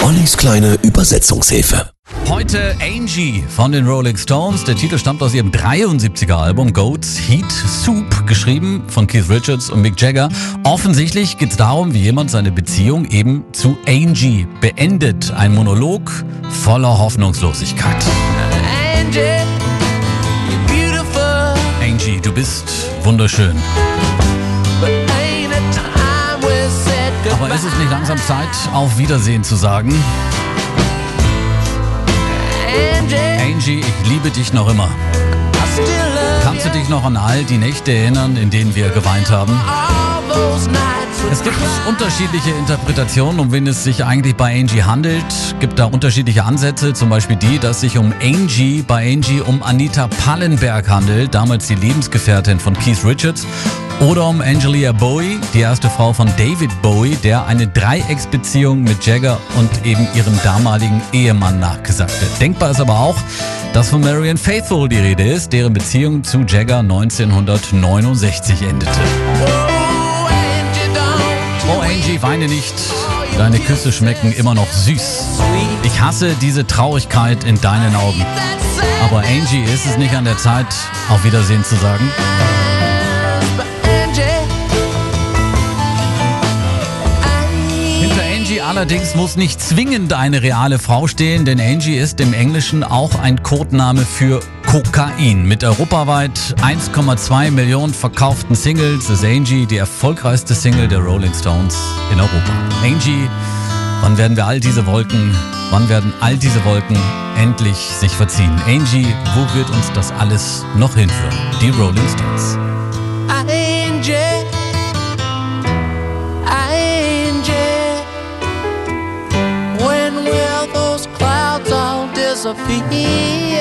Ollis kleine Übersetzungshilfe. Heute Angie von den Rolling Stones. Der Titel stammt aus ihrem 73er Album Goat's Heat Soup, geschrieben von Keith Richards und Mick Jagger. Offensichtlich geht es darum, wie jemand seine Beziehung eben zu Angie beendet. Ein Monolog voller Hoffnungslosigkeit. Angie, you're beautiful. Angie, du bist wunderschön. But ain't it time we said goodbye? Aber ist es nicht langsam Zeit, auf Wiedersehen zu sagen? Angie, ich liebe dich noch immer. I still love Kannst du dich noch an all die Nächte erinnern, in denen wir geweint haben? all those nights. Es gibt unterschiedliche Interpretationen, um wen es sich eigentlich bei Angie handelt. Es gibt da unterschiedliche Ansätze, zum Beispiel die, dass sich bei Angie um Anita Pallenberg handelt, damals die Lebensgefährtin von Keith Richards. Oder um Angelia Bowie, die erste Frau von David Bowie, der eine Dreiecksbeziehung mit Jagger und eben ihrem damaligen Ehemann nachgesagte. Denkbar ist aber auch, dass von Marianne Faithfull die Rede ist, deren Beziehung zu Jagger 1969 endete. Oh Angie, weine nicht, deine Küsse schmecken immer noch süß. Ich hasse diese Traurigkeit in deinen Augen. Aber Angie, ist es nicht an der Zeit, auf Wiedersehen zu sagen? Hinter Angie allerdings muss nicht zwingend eine reale Frau stehen, denn Angie ist im Englischen auch ein Codename für Kokain. Mit europaweit 1,2 Millionen verkauften Singles ist Angie die erfolgreichste Single der Rolling Stones in Europa. Angie, wann werden all diese Wolken endlich sich verziehen? Angie, wo wird uns das alles noch hinführen? Die Rolling Stones. Angie, when will those clouds all disappear?